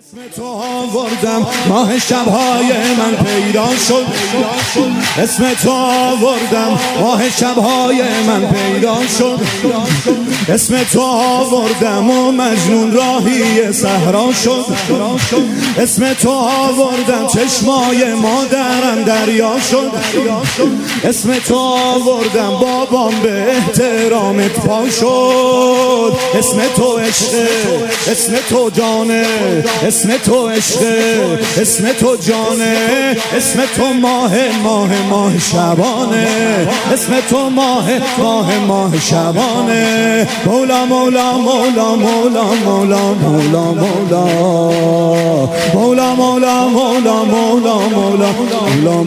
اسم تو آوردم ماه شبهای من پیدا شد، اسم تو آوردم ماه شبهای من پیدا شد، اسم تو آوردم و مجنون راهی صحرا شد، اسم تو آوردم چشمای مادرم دریا شد، اسم تو آوردم بابام به احترامت پا شد، اسم تو عشقه، اسم تو جانه، اسم تو عشقه، اسم تو جانه، اسم تو ماه شبانه، اسم تو ماه شبانه. مولا مولا مولا مولا مولا مولا مولا مولا مولا مولا مولا مولا مولا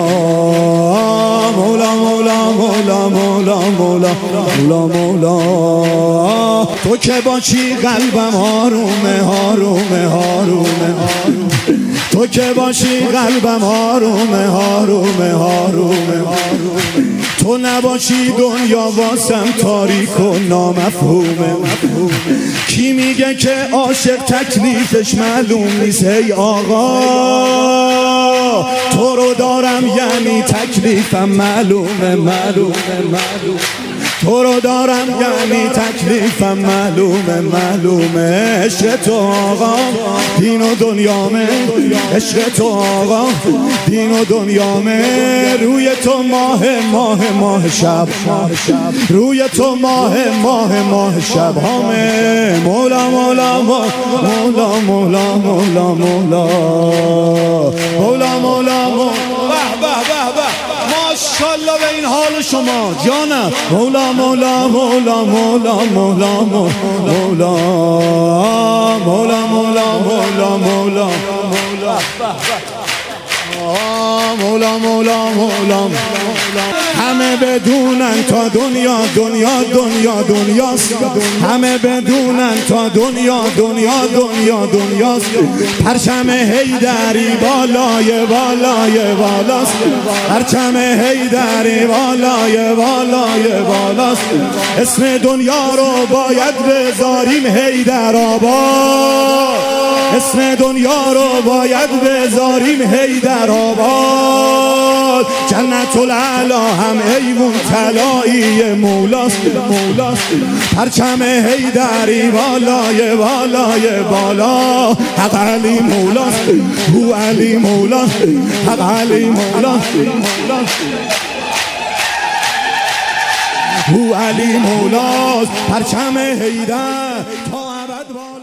مولا مولا مولا مولا مولا. تو که باشی قلبم آرومه آرومه آرومه، تو که باشی قلبم آرومه آرومه آرومه، تو نباشی دنیا واسم تاریک و نامفهومه. کی میگه که عاشق تکلیفش معلوم نیست؟ ای آقا تو رو دارم یعنی تکلیفم معلومه معلومه معلومه، تو رو دارم یعنی تکلیفم معلومه معلومه. عشق تو آقا دین و دنیامه، عشق تو آقا دین و دنیامه. روی تو ماه شب، روی تو ماه شب همه. مولا مولا مولا مولا مولا مولا مولا مولا مولا ماشاءالله به این حال شما جانم. مولا مولا مولا مولا مولا مولا مولا مولا مولا مولا مولا مولا. همه بدونن تا دنیا دنیا دنیا دنیاست، همه بدونن تا دنیا دنیا دنیا دنیاست. پرچم حیدری بالای بالای بالاست، پرچم حیدری بالای بالای بالاست. اسم دنیا رو باید بذاریم حیدرآباد، اسم دنیا رو باید بذاریم حیدرآباد. جنت الاعلی هم ایوون طلایی مولاست مولاست. پرچم حیدری بالای بالای بالا. حق علی مولاست، هو علی مولاست، حق علی مولاست، هو علی مولاست. پرچم حیدر تا ابد بالا.